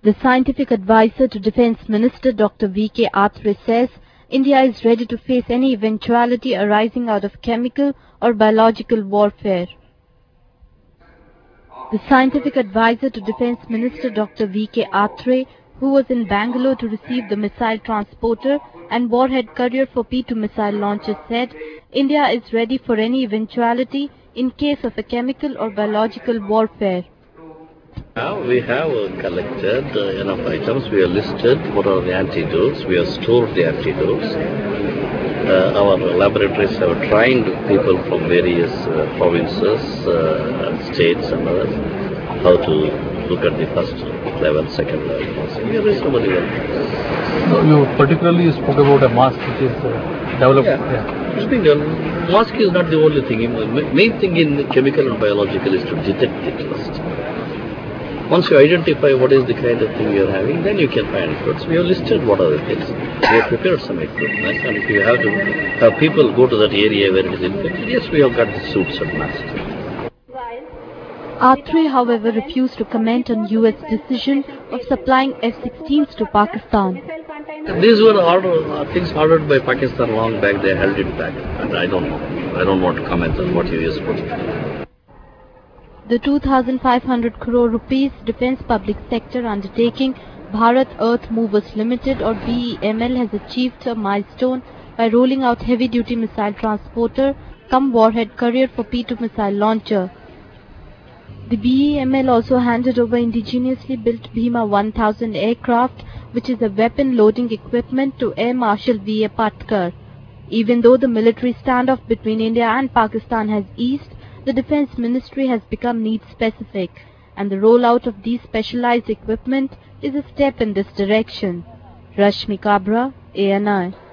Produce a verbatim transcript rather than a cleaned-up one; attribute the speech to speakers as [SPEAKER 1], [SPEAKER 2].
[SPEAKER 1] The scientific advisor to Defence Minister Doctor V K Atre says India is ready to face any eventuality arising out of chemical or biological warfare. The scientific advisor to Defence Minister Doctor V K Atre, who was in Bangalore to receive the missile transporter and warhead carrier for P two missile launches, said India is ready for any eventuality in case of a chemical or biological warfare.
[SPEAKER 2] Now we have collected uh, enough items. We have listed what are the antidotes. We have stored the antidotes. Uh, our laboratories have trained people from various uh, provinces, uh, states and others how to look at the first level, second level. So we are reasonably well.
[SPEAKER 3] You particularly spoke about a mask which is uh, developed.
[SPEAKER 2] Yeah. Yeah. It's being done. Mask is not the only thing. The main thing in chemical and biological is to detect it first. Once you identify what is the kind of thing you are having, then you can find it. So we have listed what are the things. We have prepared some equipment, and if you have to have people go to that area where it is infected, yes, we have got the suits and masks.
[SPEAKER 1] Atre, however, refused to comment on U S decision of supplying F sixteens to Pakistan.
[SPEAKER 2] These were order, things ordered by Pakistan long back. They held it back, and I don't know. I don't want to comment on what U S put.
[SPEAKER 1] The two thousand five hundred crore rupees defence public sector undertaking Bharat Earth Movers Limited or B E M L has achieved a milestone by rolling out heavy-duty missile transporter cum warhead carrier for P two missile launcher. The B E M L also handed over indigenously built Bhima one thousand aircraft, which is a weapon loading equipment, to Air Marshal V A Patkar. Even though the military standoff between India and Pakistan has eased, the Defence Ministry has become need-specific, and the rollout of these specialized equipment is a step in this direction. Rashmi Kabra, A N I.